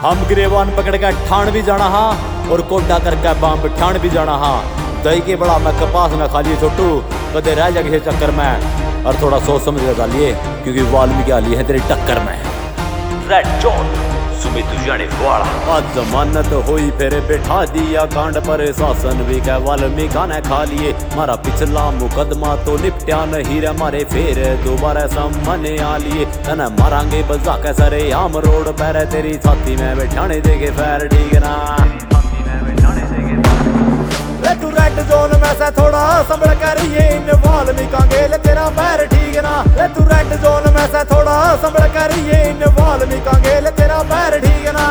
हम गिरेबान पकड़ के ठाण भी जाना हा और कोडा करके बम ठाण भी जाना हा। दही के बड़ा मैं कपास न खा लिए छोटू, कदे रह जाके चक्कर में। और थोड़ा सोच समझ के डालिए क्योंकि वाल्मीकि आली है तेरी टक्कर में। रेड जॉन सुमित जाने वाला आज जमानत हुई फिर बैठा दिया कांड पर शासन भी कह वाल्मीकि ने खा लिए। मारा पिछला मुकदमा तो निपटा नहीं रे मारे फिर दोबारा सामने आ लिए। तने मारांगे बजा के सरे आम रोड पर तेरी छाती में बैठाने देगे फैर ठीक ना। तू रेड जोन में से थोड़ा संभल कर ये इन वाल्मीकि गेल तेरा पैर ठीक ना। तू रेड जोन में से थोड़ा संभल कर ये इन वाल्मीकि गेल तेरा पैर ठीक ना।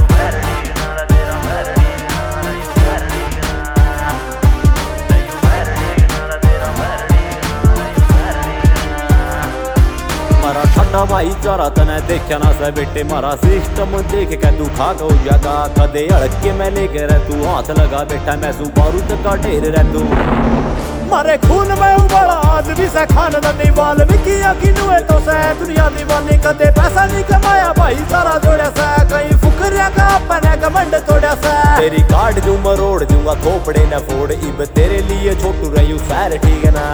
मारा ठंडा भाईचारा तने देखा ना से बेटे मारा सिस्टम देख के तू खा हो जागा। कदे अड़के मैं लेके रह तू हाथ लगा बेटा मैं सू बारूद का ढेर रह तू। मारे खून में उबला आज भी से खानदानी वाल्मीकि गिनुए तो से दुनिया दीवानी। कदे पैसा नहीं कमाया भाई सारा जोड़ा से कहीं फुकरिया का अपने घमंड तोड़ा से। तेरी काट दूं मरोड़ दूंगा थोपड़े न फोड़ इब तेरे लिए छोटू रही सैर ठीक ना।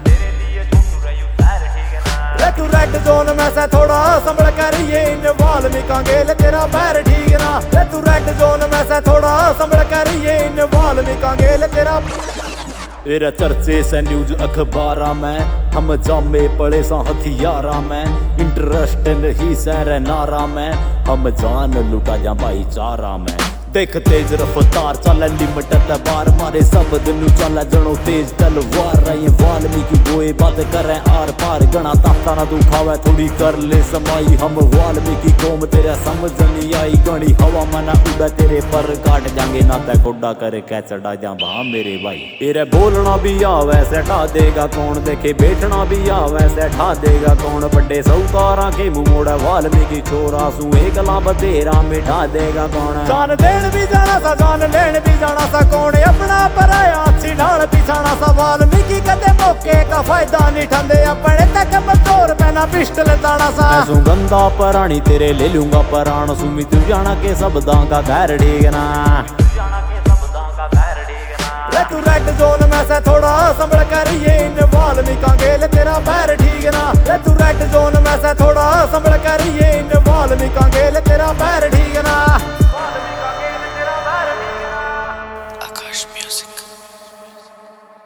तू रेड जोन में से थोड़ा संभल कर ये इन वाल्मीकि गेल तेरा पैर ठीक ना। तू रेड जोन में से थोड़ा संभल कर ये इन वाल्मीकि गेल तेरा। तेरा चर्चे से न्यूज अखबारा में हम जामे पड़े सा हथियारा में। इंटरेस्ट नहीं सर नारा में हम जान लुटा जा भाईचारा में। देख तेज रफ्तार चल लिमिटेड बार मारे सब दिन चल जनो तेज तलवार रही वाल्मीकि गोए बात करे आर पार गणा ताता ना दुखावे थोड़ी कर ले समाई। हम वाल्मीकि कौम तेरा समझ नहीं आई गणी हवा मना उड़ा तेरे पर काट जाएंगे ना ते कोडा करे कै चढ़ा जा भा मेरे भाई। तेरे बोलना भी आवे से ठा देगा कौन देखे बैठना भी आवे से ठा देगा कौन। बड़े साहूकारा के मुंह मोड़ा वाल्मीकि छोरा सू एकला बतेरा मिठा देगा कौन। जान भी जाना सा जान लेन भी जाना सा कौन अपना पराया अच्छी ढाल पिछाना सा। वाल्मीकि कदे मौके का फायदा नहीं ठंडे अपने तक मजदूर पहना पिस्टल दाना सा। मैं गंदा परानी तेरे ले लूंगा परान सुमित जाना के शब्दां का खैर ठीक ना। तू रेड जोन में से थोड़ा संभल